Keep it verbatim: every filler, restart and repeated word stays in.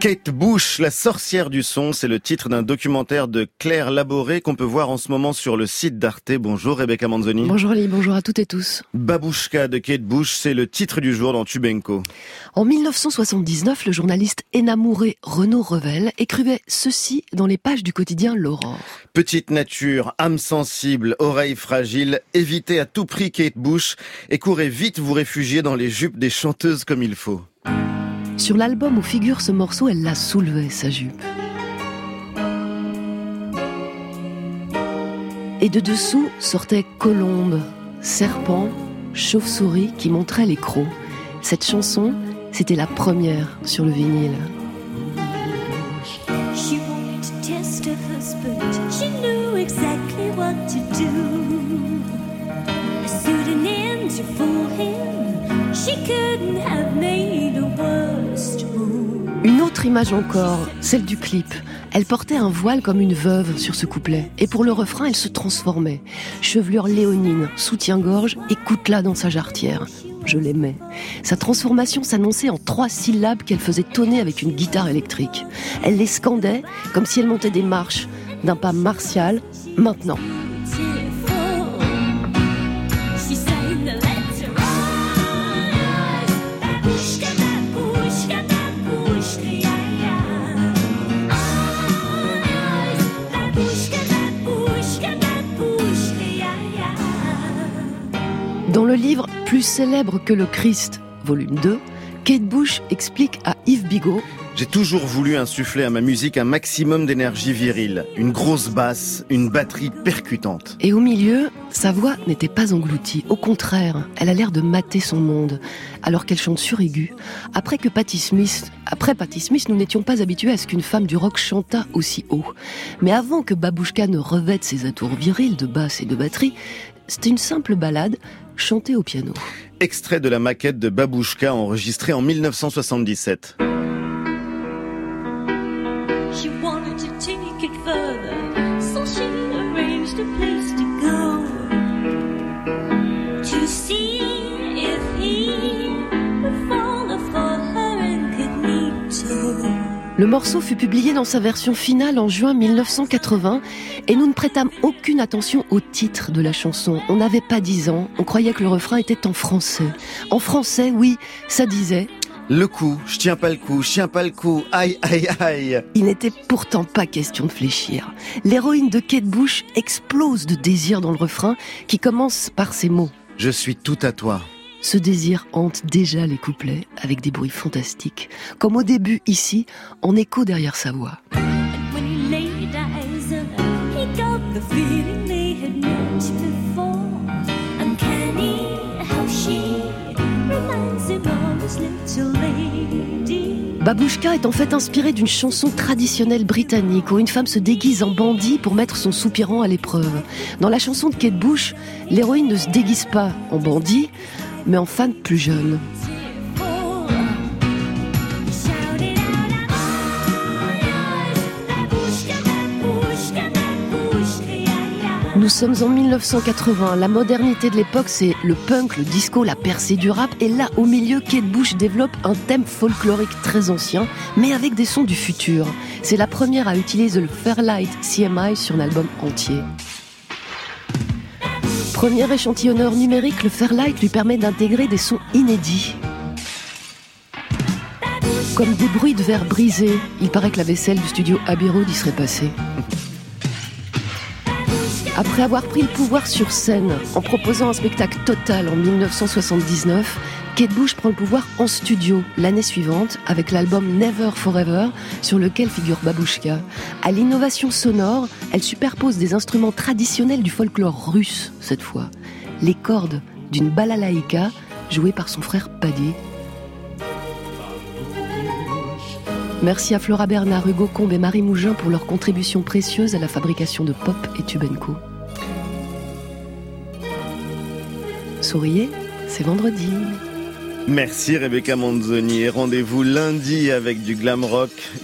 Kate Bush, la sorcière du son, c'est le titre d'un documentaire de Claire Laboré qu'on peut voir en ce moment sur le site d'Arte. Bonjour Rebecca Manzoni. Bonjour Lee, bonjour à toutes et tous. Babouchka de Kate Bush, c'est le titre du jour dans Tubenko. En dix-neuf cent soixante-dix-neuf, le journaliste énamouré Renaud Revel écrivait ceci dans les pages du quotidien L'Aurore. Petite nature, âme sensible, oreille fragile, évitez à tout prix Kate Bush et courez vite vous réfugier dans les jupes des chanteuses comme il faut. Sur l'album où figure ce morceau, elle la soulevait, sa jupe. Et de dessous sortaient colombes, serpents, chauves-souris qui montraient les crocs. Cette chanson, c'était la première sur le vinyle. She wanted to test her husband. She knew exactly what to do. A pseudonym to fool him. She couldn't have made a worse move. Une autre image encore, celle du clip. Elle portait un voile comme une veuve sur ce couplet. Et pour le refrain, elle se transformait. Chevelure léonine, soutien-gorge et coutelas dans sa jarretière. Je l'aimais. Sa transformation s'annonçait en trois syllabes qu'elle faisait tonner avec une guitare électrique. Elle les scandait comme si elle montait des marches d'un pas martial, maintenant. Dans le livre Plus célèbre que le Christ, volume deux, Kate Bush explique à Yves Bigot: j'ai toujours voulu insuffler à ma musique un maximum d'énergie virile, une grosse basse, une batterie percutante. Et au milieu, sa voix n'était pas engloutie. Au contraire, elle a l'air de mater son monde, alors qu'elle chante sur aigu. Après que Patti Smith, après Patti Smith, nous n'étions pas habitués à ce qu'une femme du rock chantât aussi haut. Mais avant que Babouchka ne revête ses atours virils de basse et de batterie, c'était une simple ballade chantée au piano. Extrait de la maquette de Babouchka enregistrée en dix-neuf cent soixante-dix-sept. She wanted to take it further, so she arranged a place to go, to see if he would fall for her incognito. Le morceau fut publié dans sa version finale en juin dix-neuf cent quatre-vingts et nous ne prêtâmes aucune attention au titre de la chanson. On n'avait pas dix ans, on croyait que le refrain était en français. En français, oui, ça disait: le coup, je tiens pas le coup, je tiens pas le coup, aïe aïe aïe. Il n'était pourtant pas question de fléchir. L'héroïne de Kate Bush explose de désir dans le refrain qui commence par ces mots: je suis tout à toi. Ce désir hante déjà les couplets avec des bruits fantastiques, comme au début ici, en écho derrière sa voix. Babouchka est en fait inspirée d'une chanson traditionnelle britannique où une femme se déguise en bandit pour mettre son soupirant à l'épreuve. Dans la chanson de Kate Bush, l'héroïne ne se déguise pas en bandit, mais en fan plus jeune. Nous sommes en dix-neuf cent quatre-vingts. La modernité de l'époque, c'est le punk, le disco, la percée du rap. Et là, au milieu, Kate Bush développe un thème folklorique très ancien, mais avec des sons du futur. C'est la première à utiliser le Fairlight C M I sur un album entier. Premier échantillonneur numérique, le Fairlight lui permet d'intégrer des sons inédits. Comme des bruits de verre brisés. Il paraît que la vaisselle du studio Abbey Road y serait passée. Après avoir pris le pouvoir sur scène, en proposant un spectacle total en dix-neuf cent soixante-dix-neuf, Kate Bush prend le pouvoir en studio l'année suivante avec l'album Never Forever sur lequel figure Babouchka. À l'innovation sonore, elle superpose des instruments traditionnels du folklore russe cette fois. Les cordes d'une balalaïka jouée par son frère Paddy. Merci à Flora Bernard, Hugo Combe et Marie Mougin pour leur contribution précieuse à la fabrication de Pop et Tubenko. Souriez, c'est vendredi. Merci Rebecca Manzoni et rendez-vous lundi avec du glam rock.